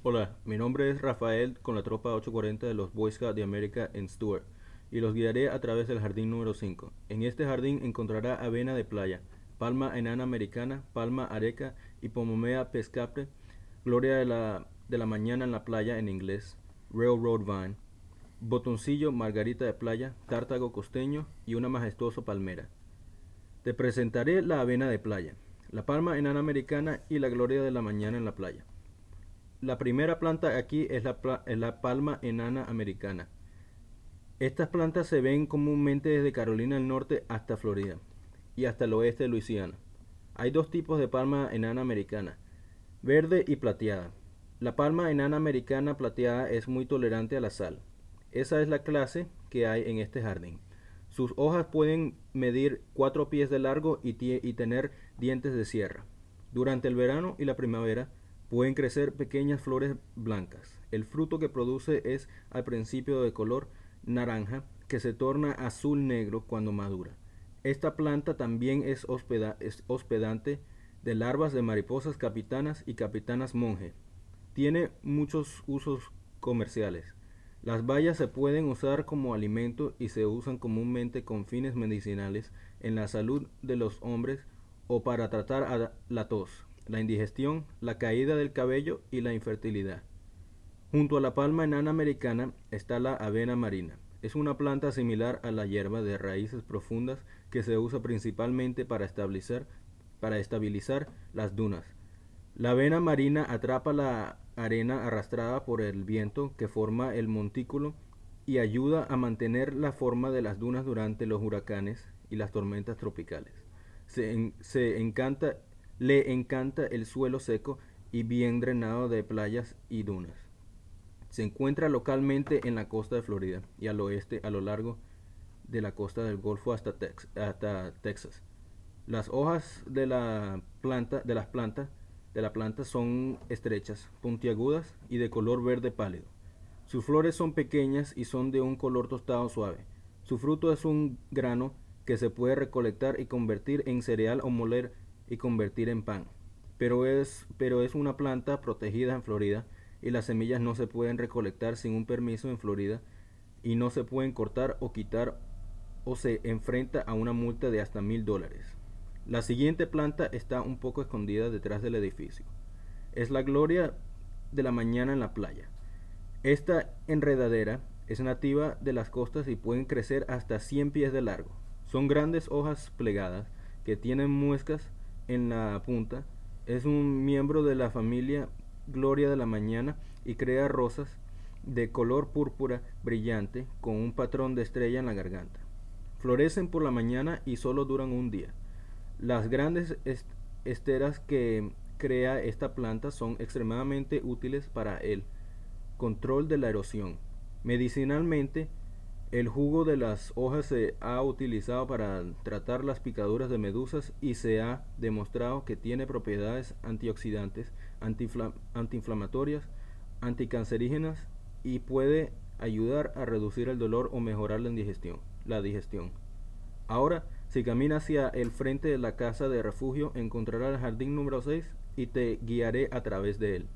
Hola, mi nombre es Rafael con la tropa 840 de los Boy Scouts de América en Stuart y los guiaré a través del jardín número 5. En este jardín encontrará avena de playa, palma enana americana, palma areca y pomomea pescapre, gloria de la mañana en la playa en inglés, railroad vine, botoncillo margarita de playa, tártago costeño y una majestuosa palmera. Te presentaré la avena de playa, la palma enana americana y la gloria de la mañana en la playa. La primera planta aquí es la palma enana americana. Estas plantas se ven comúnmente desde Carolina del Norte hasta Florida y hasta el oeste de Luisiana. Hay dos tipos de palma enana americana, verde y plateada. La palma enana americana plateada es muy tolerante a la sal. Esa es la clase que hay en este jardín. Sus hojas pueden medir 4 pies de largo y tener dientes de sierra. Durante el verano y la primavera pueden crecer pequeñas flores blancas. El fruto que produce es al principio de color naranja que se torna azul negro cuando madura. Esta planta también es hospedante de larvas de mariposas capitanas y capitanas monje. Tiene muchos usos comerciales. Las bayas se pueden usar como alimento y se usan comúnmente con fines medicinales en la salud de los hombres o para tratar la tos, la indigestión, la caída del cabello y la infertilidad. Junto a la palma enana americana está la avena marina. Es una planta similar a la hierba de raíces profundas que se usa principalmente para estabilizar las dunas. La avena marina atrapa la arena arrastrada por el viento que forma el montículo y ayuda a mantener la forma de las dunas durante los huracanes y las tormentas tropicales. Se, en- se encanta, Le encanta el suelo seco y bien drenado de playas y dunas. Se encuentra localmente en la costa de Florida y al oeste a lo largo de la costa del Golfo hasta Texas. Las hojas de la planta son estrechas, puntiagudas y de color verde pálido. Sus flores son pequeñas y son de un color tostado suave. Su fruto es un grano que se puede recolectar y convertir en cereal o moler y convertir en pan. Pero es una planta protegida en Florida y las semillas no se pueden recolectar sin un permiso en Florida y no se pueden cortar o quitar o se enfrenta a una multa de hasta $1000. La siguiente planta está un poco escondida detrás del edificio. Es la gloria de la mañana en la playa. Esta enredadera es nativa de las costas y pueden crecer hasta 100 pies de largo. Son grandes hojas plegadas que tienen muescas en la punta. Es un miembro de la familia Gloria de la Mañana y crea rosas de color púrpura brillante con un patrón de estrella en la garganta. Florecen por la mañana y solo duran un día. Las grandes esteras que crea esta planta son extremadamente útiles para el control de la erosión. Medicinalmente, el jugo de las hojas se ha utilizado para tratar las picaduras de medusas y se ha demostrado que tiene propiedades antioxidantes, antiinflamatorias, anticancerígenas y puede ayudar a reducir el dolor o mejorar la digestión. Ahora, si caminas hacia el frente de la casa de refugio, encontrarás el jardín número 6 y te guiaré a través de él.